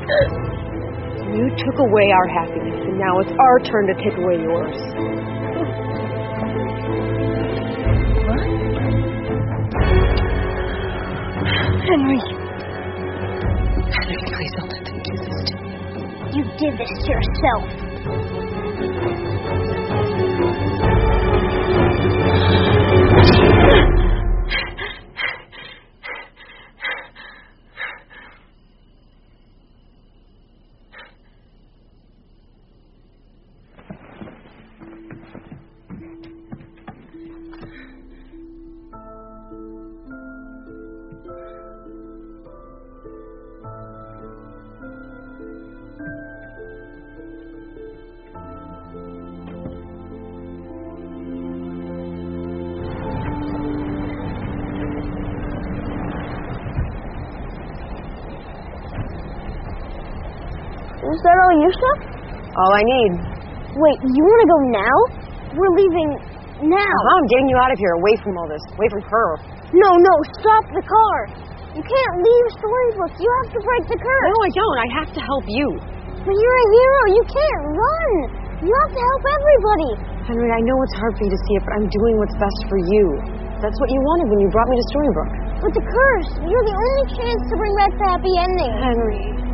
You took away our happiness, and now it's our turn to take away yours. What? Henry. Henry, please don't let them do this to me. You did this to yourself. Is that all you said? All I need. Wait, you want to go now? We're leaving now. I'm getting you out of here, away from all this, away from her. No, stop the car. You can't leave Storybrooke. You have to break the curse. No, I don't. I have to help you. But you're a hero. You can't run. You have to help everybody. Henry, I know it's hard for you to see it, but I'm doing what's best for you. That's what you wanted when you brought me to Storybrooke. But the curse, you're the only chance to bring back the happy ending. Henry.